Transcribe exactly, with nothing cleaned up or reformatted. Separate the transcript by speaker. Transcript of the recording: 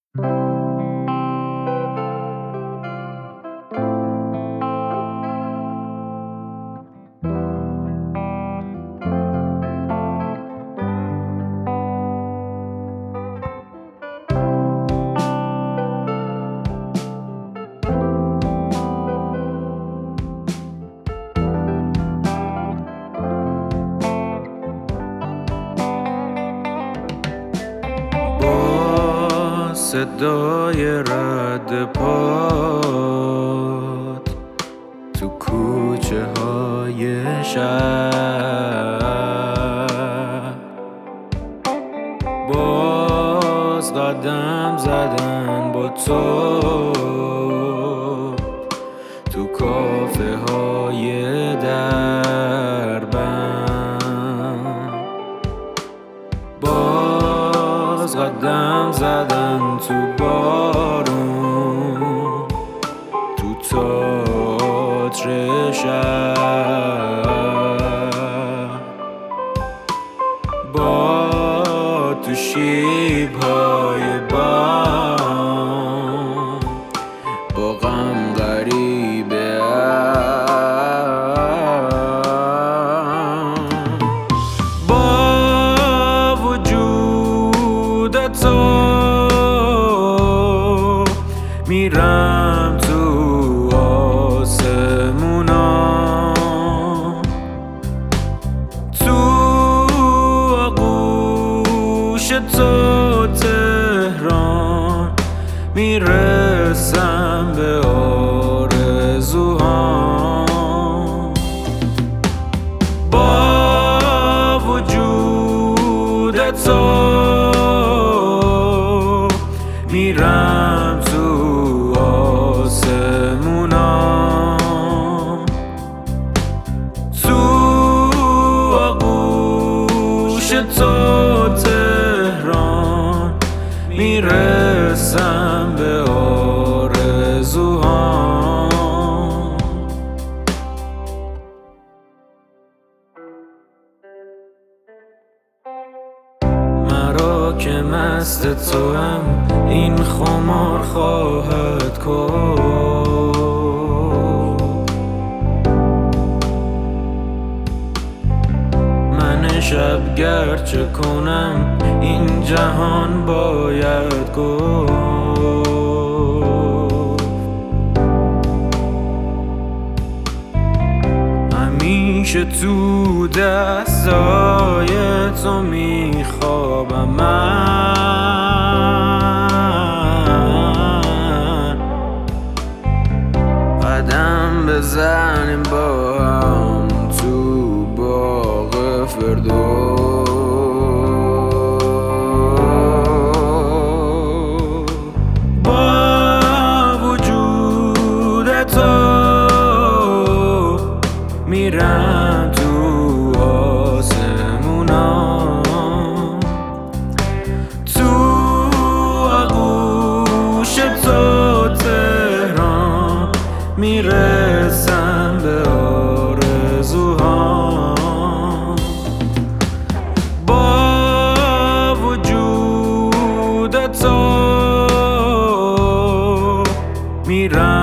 Speaker 1: صدای رد پات تو کوچه های شهر، باز قدم زدن با تو تو کافه های دربند، باز قدم زدن تو بارون تو تئاتر شهر، با تو شیب‌های بام با غم غریبه ام، با وجود تو میرم تو آسمونا، تو آغوش تو تهران میرسم به آرزوهام، با وجود تو میرم تو آسمونا، تو آغوش تو تهران میرسم به آرزوهام. مرا که مست تو هم این خمار خواهد کرد، من شب گرچه کنم این جهان باید گفت، همیشه تو دستای تو میخوابم من، قدم بزنیم با هم تو باغ فردوس، با وجود تو میرم تو آسمونا، تو آغوش تو تهران میرسم به آرزوهام، با وجود تو میرم